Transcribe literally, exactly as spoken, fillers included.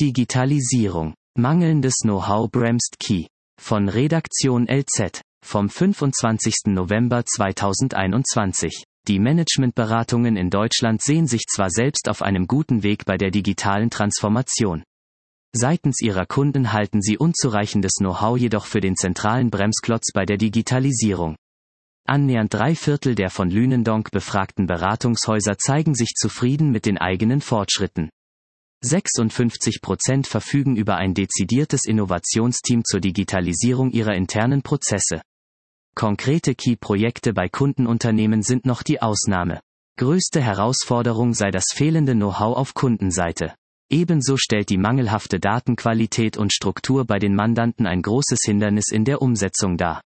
Digitalisierung. Mangelndes Know-how bremst Key. Von Redaktion L Z, vom fünfundzwanzigsten November zweitausendeinundzwanzig. Die Managementberatungen in Deutschland sehen sich zwar selbst auf einem guten Weg bei der digitalen Transformation. Seitens ihrer Kunden halten sie unzureichendes Know-how jedoch für den zentralen Bremsklotz bei der Digitalisierung. Annähernd drei Viertel der von Lünendonk befragten Beratungshäuser zeigen sich zufrieden mit den eigenen Fortschritten. sechsundfünfzig Prozent verfügen über ein dezidiertes Innovationsteam zur Digitalisierung ihrer internen Prozesse. Konkrete Key-Projekte bei Kundenunternehmen sind noch die Ausnahme. Größte Herausforderung sei das fehlende Know-how auf Kundenseite. Ebenso stellt die mangelhafte Datenqualität und Struktur bei den Mandanten ein großes Hindernis in der Umsetzung dar.